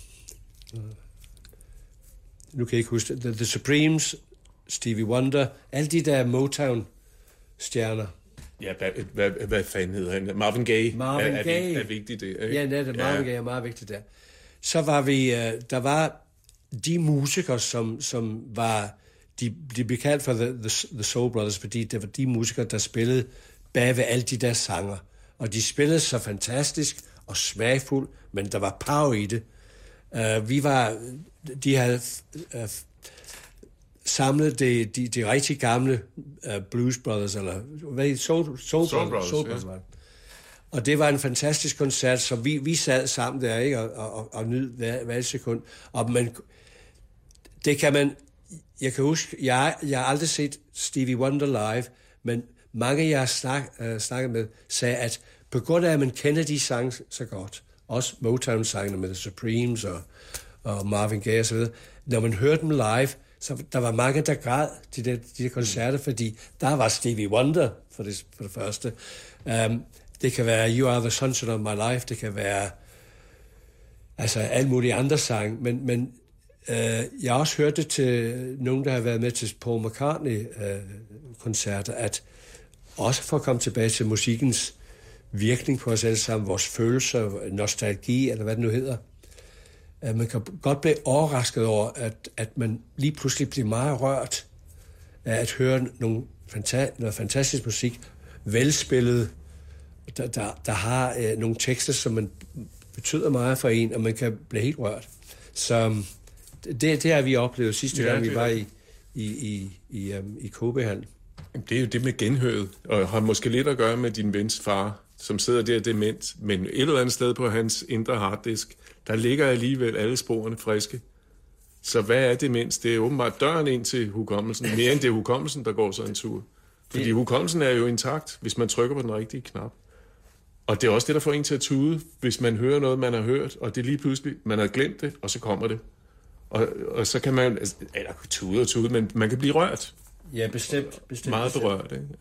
nu kan jeg ikke huske The, The Supremes, Stevie Wonder, alle de der Motown-stjerner. Ja, hvad, hvad, hvad fanden hedder han? Marvin Gaye. Marvin er, Gaye. Er, er vigtigt det, ikke? Ja, netop. Marvin ja. Gaye er meget vigtigt der. Så var vi, uh, der var de musikere, som, som var, de, de blev kaldt for the, the, the Soul Brothers, fordi det var de musikere, der spillede bag ved alle de der sanger. Og de spillede så fantastisk, og smagfuld, men der var power i det. Uh, vi var, de havde uh, samlet de, de, de rigtig gamle uh, Blues Brothers, eller hvad Soul, Soul, Soul Brothers, Soul Brothers ja. Og det var en fantastisk koncert, så vi, vi sad sammen der, ikke, og, og, og nyd hver, hver sekund. Og man, det kan man, jeg kan huske, jeg, jeg har aldrig set Stevie Wonder live, men mange, jeg har snak, uh, snakket med, sagde, at på grund af, at man kender de sange så godt, også Motown-sangene med The Supremes og, og Marvin Gaye og så videre, når man hørte dem live, så der var mange, der græd de der, de der koncerter, fordi der var Stevie Wonder for det, for det første. Um, det kan være You Are the Sunshine of My Life, det kan være altså alle mulige andre sange, men, men uh, jeg har også hørt det til nogen, der har været med til Paul McCartney-koncerter, uh, at også for at komme tilbage til musikkens virkning på os alle sammen, vores følelser, nostalgi, eller hvad det nu hedder. At man kan godt blive overrasket over, at, at man lige pludselig bliver meget rørt af at høre nogle fanta- noget fantastisk musik, velspillet, der, der, der har øh, nogle tekster, som man betyder meget for en, og man kan blive helt rørt. Så det, det har vi oplevet sidste ja, gang, vi var i, i, i, i, um, i K B-hallen. Det er jo det med genhøret, og har måske lidt at gøre med din vens far, som sidder der dement, men et eller andet sted på hans indre harddisk, der ligger alligevel alle sporene friske. Så hvad er demens? Det er åbenbart døren ind til hukommelsen, mere end det er hukommelsen, der går så en tur. Fordi hukommelsen er jo intakt, hvis man trykker på den rigtige knap. Og det er også det, der får en til at tude, hvis man hører noget, man har hørt, og det lige pludselig, man har glemt det, og så kommer det. Og, og så kan man, eller tude og tude, men man kan blive rørt. Ja, bestemt. bestemt Meget bestemt. berørt, ikke?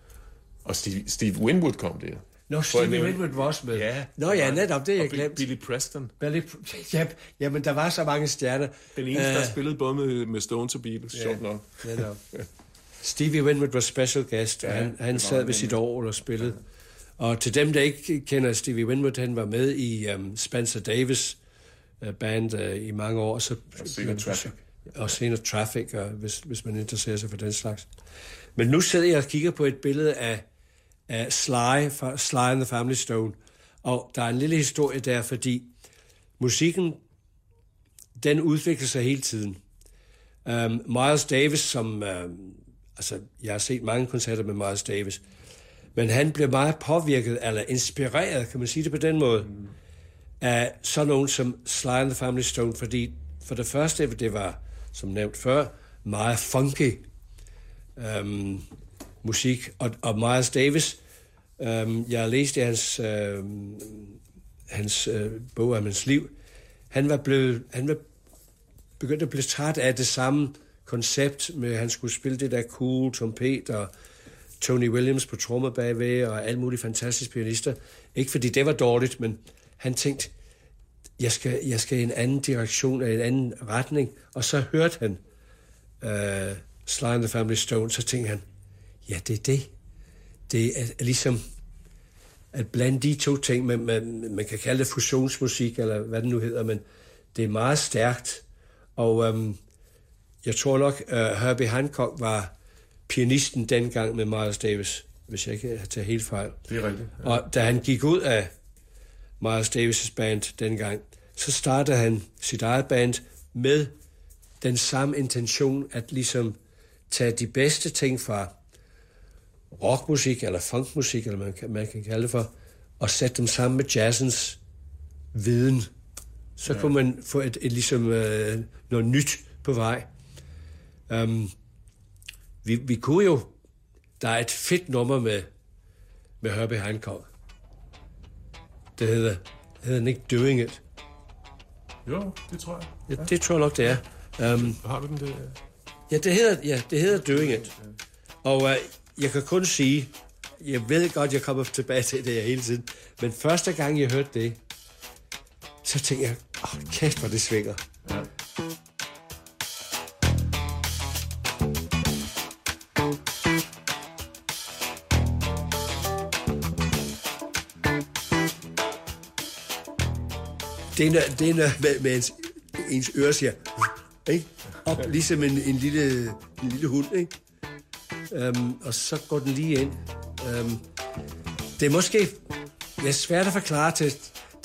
Og Steve, Steve Winwood kom der. Nå, Stevie Winwood var også med. Ja. Nå ja, netop, det er jeg glemt. Billy Preston. Billy, ja, jamen, der var så mange stjerner. Den eneste, uh, der spillede både med, med Stones og Beatles, ja, sjovt nok. Netop. Stevie Winwood var special guest, ja, han, han sad ved sit orgel og spillede. Ja. Og til dem, der ikke kender Stevie Winwood, han var med i um, Spencer Davis uh, band uh, i mange år. Så, og senere Traffic. Og senere Traffic, og hvis, hvis man interesserer sig for den slags. Men nu sidder jeg og kigger på et billede af af Sly, fra Sly and the Family Stone. Og der er en lille historie der, fordi musikken, den udvikler sig hele tiden. Um, Miles Davis, som... Um, altså, jeg har set mange koncerter med Miles Davis, men han blev meget påvirket, eller inspireret, kan man sige det på den måde, mm. af sådan nogen som Sly and the Family Stone, fordi for det første, det var, som nævnt før, meget funky um, musik, og, og Miles Davis, øhm, jeg har læst i hans, øhm, hans øh, bog om hans liv, han var, blevet, han var begyndt at blive træt af det samme koncept, med at han skulle spille det der cool trompet, og Tony Williams på trommer bagved, og alle mulige fantastiske pianister. Ikke fordi det var dårligt, men han tænkte, jeg skal, jeg skal i en anden direktion, i en anden retning, og så hørte han øh, Sly and the Family Stone, så tænkte han, ja, det er det. Det er ligesom at blande de to ting, man, man, man kan kalde det fusionsmusik, eller hvad det nu hedder, men det er meget stærkt. Og øhm, jeg tror nok, uh, Herbie Hancock var pianisten dengang med Miles Davis, hvis jeg ikke har taget helt fejl. Det er rigtigt. Ja. Og da han gik ud af Miles Davis' band dengang, så startede han sit eget band med den samme intention, at ligesom tage de bedste ting fra rockmusik, eller funkmusik, eller man kan, man kan kalde det for, og sætte dem sammen med jazzens viden. Så ja. Kunne man få et, et ligesom øh, noget nyt på vej. Um, vi, vi kunne jo... Der er et fedt nummer med, med Herbie Hancock. Det hedder, hedder ikke Doing It. Jo, det tror jeg. Ja, det tror jeg nok, det er. Um, Har du den der? Ja, det hedder, ja, det hedder Doing It. Og uh, jeg kan kun sige, jeg ved godt, jeg kommer tilbage til det hele tiden, men første gang, jeg hørte det, så tænkte jeg, åh, oh, kæft, hvor det svinger. Ja. Det er noget, det er noget med, med ens, ens øre siger, ikke? Op, ligesom en, en, lille, en lille hund, ikke? Um, og så går den lige ind. Um, det er måske det er svært at forklare til,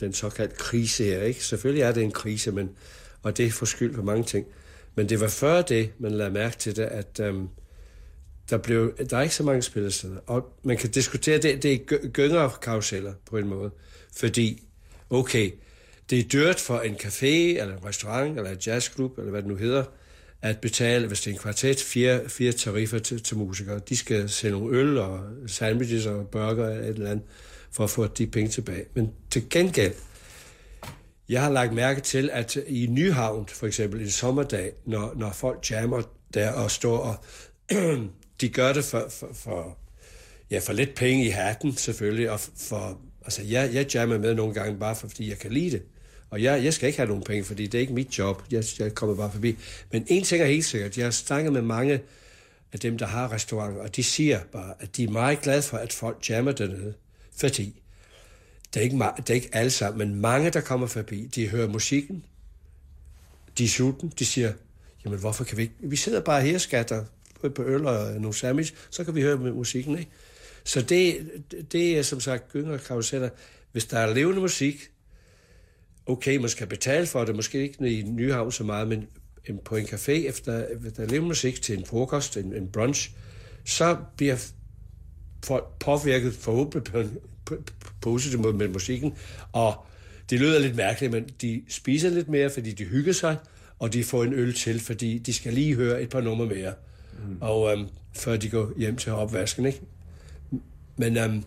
den såkaldte krise her, ikke? Selvfølgelig er det en krise, men, og det er for skyld på mange ting. Men det var før det, man lagde mærke til det, at øhm, der, blev, der er ikke så mange spillesteder. Og man kan diskutere, det, det er gyngerkaruseller på en måde. Fordi, okay, det er dyrt for en café, eller en restaurant, eller en jazzklub, eller hvad det nu hedder, at betale, hvis det er en kvartet, fire, fire tariffer til, til musikere. De skal sælge nogle øl og sandwiches og burger eller et eller andet, for at få de penge tilbage. Men til gengæld, jeg har lagt mærke til, at i Nyhavn, for eksempel en sommerdag, når, når folk jammer der og står og de gør det for, for, for, ja, for lidt penge i hatten selvfølgelig, og for, altså jeg, jeg jammer med nogle gange bare for, fordi jeg kan lide det. Og jeg, jeg skal ikke have nogen penge, fordi det er ikke mit job. Jeg, jeg kommer bare forbi. Men en ting er helt sikkert. Jeg har snakket med mange af dem, der har restauranter, og de siger bare, at de er meget glade for, at folk jammer dernede. Fordi det er ikke, det er ikke alle sammen, men mange, der kommer forbi, de hører musikken, de er sultne, de siger, jamen hvorfor kan vi ikke? Vi sidder bare her, skatter på øl og nogle sandwich, så kan vi høre med musikken, ikke? Så det, det er som sagt gynger karuseller. Hvis der er levende musik, okay, man skal betale for det, måske ikke i Nyhavn så meget, men på en café, efter der er levende musik til en frokost, en, en brunch, så bliver folk påvirket forhåbentlig på en positiv måde med musikken, og det lyder lidt mærkeligt, men de spiser lidt mere, fordi de hygger sig, og de får en øl til, fordi de skal lige høre et par numre mere, mm. og øhm, før de går hjem til opvasken, ikke? Men øhm,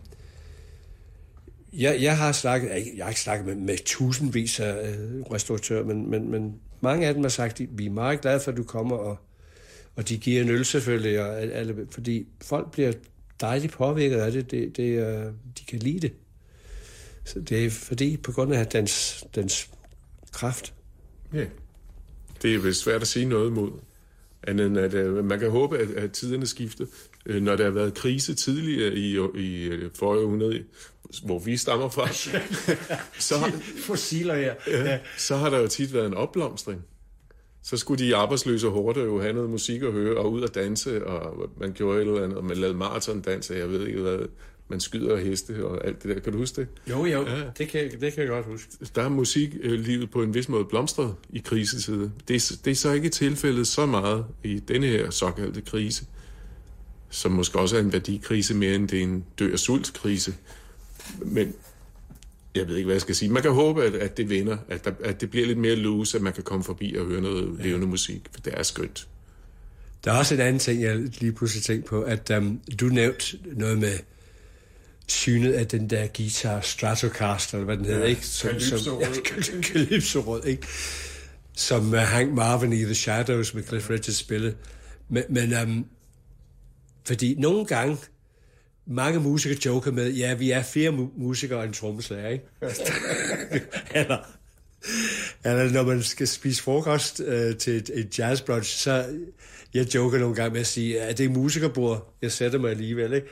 jeg, jeg har snakket, jeg har ikke snakket med, med tusindvis af øh, restauratører, men, men, men mange af dem har sagt, at vi er meget glade for, at du kommer, og, og de giver en øl selvfølgelig, og alle, fordi folk bliver dejligt påvirket af det, det, det uh, de kan lide det. Så det er fordi, på grund af dens, dens kraft. Ja, det er vist svært at sige noget imod. Andet at, uh, man kan håbe, at, at tiderne skifter. Uh, når der har været krise tidligere i, i uh, forrige århundrede, hvor vi stammer fra, så, fossiler her. Ja, så har der jo tit været en opblomstring. Så skulle de arbejdsløse hårde jo have noget musik at høre, og ud og danse, og man gjorde et eller andet, og man lavede maratondans, jeg ved ikke hvad, man skyder heste og alt det der. Kan du huske det? Jo, jo, ja. det, kan, det kan jeg godt huske. Der er musiklivet på en vis måde blomstret i krisetider. Det er, det er så ikke tilfældet så meget i denne her såkaldte krise, som måske også er en værdikrise mere end det er en dø- og sultkrise. Men jeg ved ikke, hvad jeg skal sige. Man kan håbe, at, at det vinder, at, der, at det bliver lidt mere loose, at man kan komme forbi og høre noget ja. levende musik, for det er skønt. Der er også en anden ting, jeg lige pludselig tænkte på, at um, du nævnte noget med synet af den der guitar Stratocaster, eller hvad den hedder, ja, ikke? Som, Calypso-rød. Calypso-rød, ikke? Som uh, Hank Marvin i The Shadows med Cliff Richards spillede. Men, men um, fordi nogle gange, mange musikere joker med, ja, vi er fire mu- musikere og en trommeslager, ikke? eller, eller når man skal spise frokost øh, til et, et jazzbrunch, så jeg joker nogle gange med at sige, at det er musikerbord, jeg sætter mig alligevel, ikke?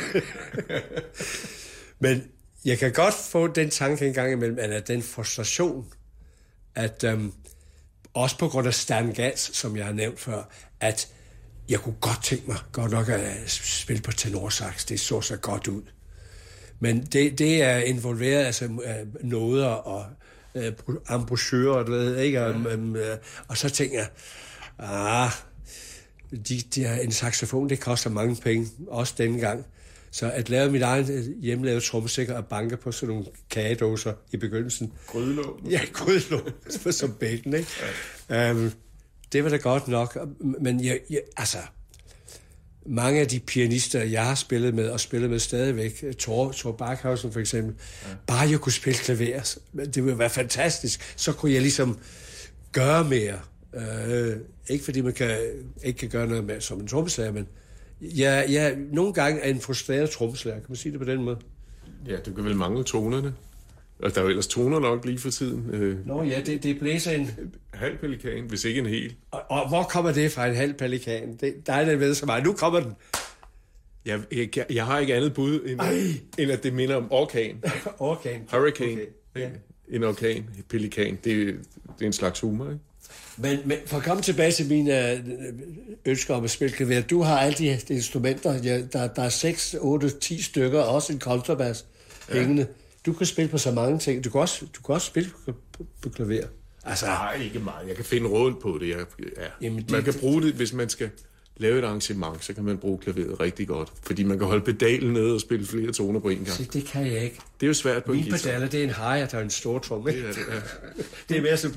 Men jeg kan godt få den tanke en gang imellem, at den frustration, at øhm, også på grund af Stan Getz, som jeg har nævnt før, at jeg kunne godt tænke mig godt nok at spille på tenorsax. Det så så godt ud. Men det, det er involveret altså noder og øh, embouchure, du ved, ikke? Og, øh, og så tænker jeg, ah, de, de er en saxofon, det koster mange penge, også denne gang. Så at lave mit egen hjemmelavet trommesækker og banke på sådan nogle kagedåser i begyndelsen. Grydelåg. Ja, grydelåg, som bacon, ikke? Ja. Um, det var da godt nok, men jeg, jeg, altså, mange af de pianister, jeg har spillet med, og spillet med stadigvæk, Thor, Thor Backhausen for eksempel, ja. Bare jeg kunne spille klaver, det ville være fantastisk, så kunne jeg ligesom gøre mere. Uh, ikke fordi man kan, ikke kan gøre noget mere som en trommeslager, men jeg, jeg nogle gange er en frustreret trommeslager, kan man sige det på den måde? Ja, du kan vel mangle tonerne. Og der er jo ellers toner nok lige for tiden. Nå ja, det, det blæser en... halv pelikan, hvis ikke en hel. Og, og hvor kommer det fra, en halv pelikan? Det, der er den ved så meget. Nu kommer den. Jeg, jeg, jeg har ikke andet bud, end, end at det minder om orkan. Orkan. Hurricane. Okay. Ja. En orkan, pelikan. Det, det er en slags humor, ikke? Men, men for at komme tilbage til mine ønsker om at spille klaver. Du har alle de, de instrumenter. Ja, der, der er seks, otte, ti stykker, også en kontrabas hængende. du kan spille på så mange ting. Du kan også, du kan også spille på, på, på klaver. Altså, nej, ikke meget. Jeg kan finde råd på det. Jeg, ja. Jamen, det man kan det, bruge det, hvis man skal lave et arrangement, så kan man bruge klaveret rigtig godt. Fordi man kan holde pedalen nede og spille flere toner på en gang. Så det kan jeg ikke. Det er jo svært på en guitar. Mine pedaler, det er en hi-hat, der er en stor tromme. Det er det, ja. Det er mere som...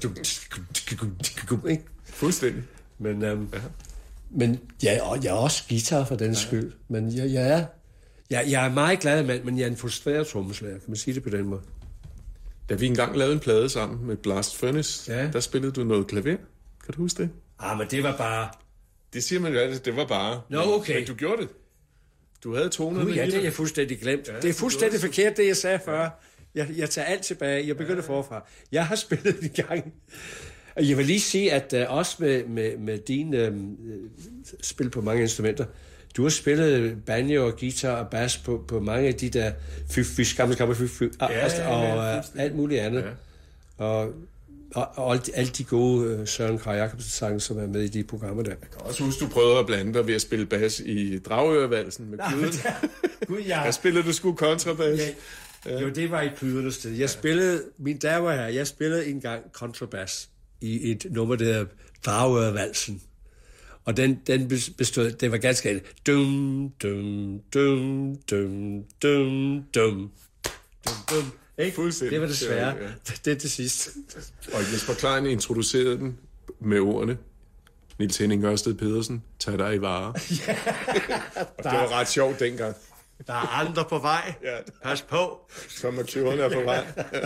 Ikke? Fuldstændig. Men, um, ja. men ja, og jeg er også guitar for den ja. skyld. Men jeg, jeg, er, jeg, jeg er meget glad mand, men jeg er en frustreret trommeslager. Kan man sige det på den måde? Da vi engang lavede en plade sammen med Blast Furnace, ja. der spillede du noget klaver. Kan du huske det? Ah, men det var bare... Det siger man jo altid, det var bare... Nå, okay. Men du gjorde det. Du havde tonerne. Ja, det er jeg fuldstændig glemt. Ja, det er fuldstændig forkert, det jeg sagde før. Jeg, jeg tager alt tilbage. Jeg begynder ja, ja. forfra. Jeg har spillet en gang. Og jeg vil lige sige, at uh, også med, med, med din uh, spil på mange instrumenter, du har spillet banjo og guitar og bass på, på mange af de der fyf, gamle, gamle fyf, fyf, ja, altså, og ja, uh, alt muligt andet. Ja. Og, og, og alle, alle de gode uh, Søren Krag Jacobsen-sange, som er med i de programmer der. Jeg kan også huske, du prøvede at blande dig ved at spille bass i Dragørvalsen med Kyden. Gud, ja. Jeg spillede du sgu kontrabas. Ja. Ja. Jo, det var i Kydernes sted. Jeg spillede, min der var her, jeg spillede en gang kontrabas i et nummer, der hedder Dragørvalsen. Og den, den bestod, det var ganske alt. Dum, dum, dum, dum, dum, dum, dum, ikke? Fuldstændig. Det var det svære. Ja, ja. Det er det sidste. Og Jesper Klein introducerede den med ordene. Niels Henning Ørsted Pedersen, tag dig i vare. Ja. Og det var ret sjovt dengang. Der er andre på vej. Ja. Pas på. Som aktørerne er på vej.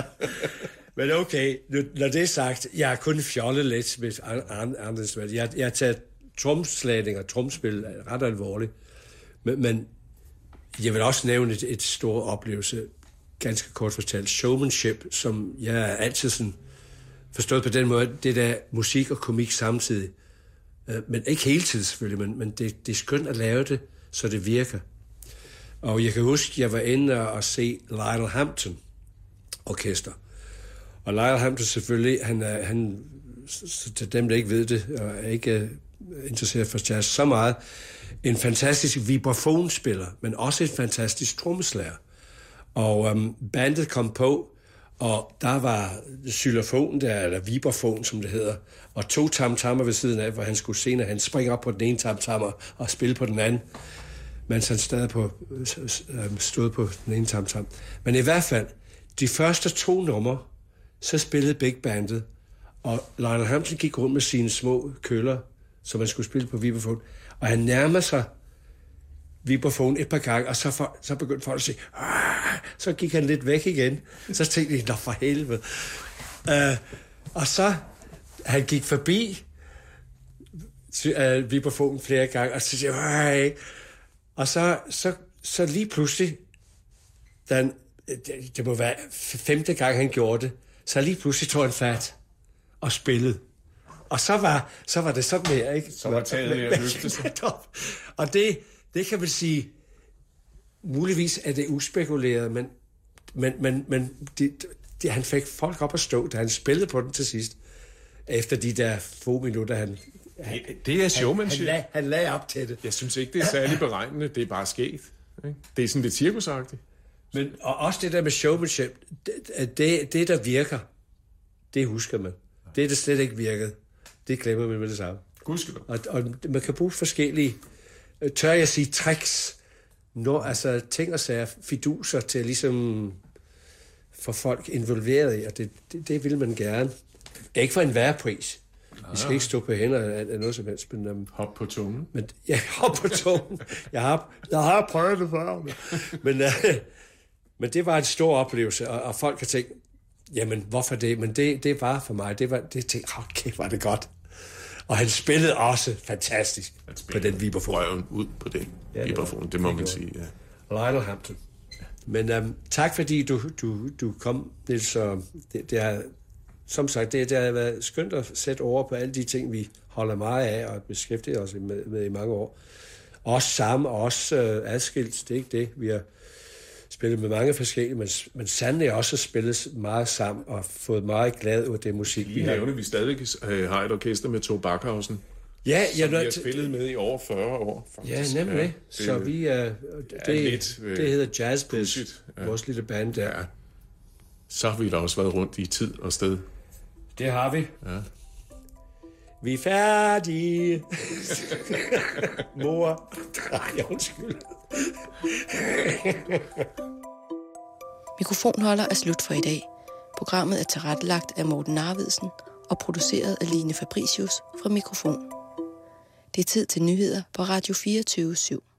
Men okay, når det er sagt, jeg er kun fjollet lidt med andre instrumenter. Jeg, jeg har taget tromslægning og tromspil ret alvorligt. Men, men jeg vil også nævne et, et stort oplevelse, ganske kort fortalt, showmanship, som jeg er altid sådan forstået på den måde, det der musik og komik samtidig. Men ikke hele tiden selvfølgelig, men, men det, det er skønt at lave det, så det virker. Og jeg kan huske, jeg var inde og se Lionel Hampton orkester. Og Lionel Hampton selvfølgelig, han er, han, til dem, der ikke ved det, og er ikke interesseret for jazz så meget, en fantastisk vibrafonspiller, men også en fantastisk trommeslager. Og um, bandet kom på, og der var xylofon der, eller vibrafon, som det hedder, og to tamtammer ved siden af, hvor han skulle senere, han springer op på den ene tamtammer og spille på den anden, mens han stadig på, stod på den ene tamtam. Men i hvert fald, de første to numre, så spillede Big Bandet, og Lionel Hampton gik rundt med sine små køller, som han skulle spille på vibrafon, og han nærmer sig vibrafon et par gange, og så, for, så begyndte folk at sige, Aah! Så gik han lidt væk igen. Så tænkte jeg, nå for helvede. Uh, og så, han gik forbi uh, vibrafonen flere gange, og så siger jeg, og så, så, så lige pludselig, da han, det, det må være femte gang, han gjorde det, så lige pludselig tog han fat og spillede. Og så var, så var det sådan mere, ikke? Så var taget ved at løfte sig. Og det, det kan man sige, muligvis er det uspekuleret, men, men, men, men det, det, han fik folk op at stå, da han spillede på den til sidst, efter de der få minutter, han... han det er showmanship. Han, han, lag, han lagde op til det. Jeg synes ikke, det er særlig beregnende, det er bare sket. Ikke? Det er sådan lidt cirkusagtigt. Men og også det der med showmanship, det, det, det der virker, det husker man. Det, der slet ikke virkede, det glemmer man med det samme. Gudskelov. Og, og man kan bruge forskellige, tør jeg sige, tricks, når, altså ting og sager, fiduser til at ligesom få folk involveret i, og det, det, det vil man gerne. Ikke for en værre pris. Vi skal ikke stå på hænder af noget som helst. Men, um, hop på tungen. Men, ja, hop på tungen. Jeg har, jeg har prøvet det før. Men, uh, men det var en stor oplevelse, og, og folk har tænkt, jamen, hvorfor det? Men det, det var for mig, det var, det tænkte, okay, var det godt. Og han spillede også fantastisk på den vibrafon. Røven ud på den ja, vibrafon, det, det må det man sige. Ja. Lionel Hampton. Men um, tak fordi du, du, du kom, Niels. Det, det er, som sagt, det, det har været skønt at sætte over på alle de ting, vi holder meget af og beskæftiger os med, med i mange år. Også sammen, og også uh, adskilt, det er ikke det. Vi har spillet med mange forskellige, men, men sandelig også spillet meget sammen og fået meget glad ud af det musik, vi har. Nævne, vi stadig har et orkester med Tove Bakhausen, ja, som jeg, vi har spillet med i over fyrre år, faktisk. Ja, nemlig. Ja, det, så vi er, det, det, det hedder Jazzbiz, ja. Vores lille band der. Ja. Så har vi da også været rundt i tid og sted. Det har vi. Ja. Vi er færdige. Mor. Nej, undskyld. Mikrofonholder er slut for i dag. Programmet er tilrettelagt af Morten Arvidsen og produceret af Line Fabricius fra Mikrofon. Det er tid til nyheder på Radio fireogtyve syv.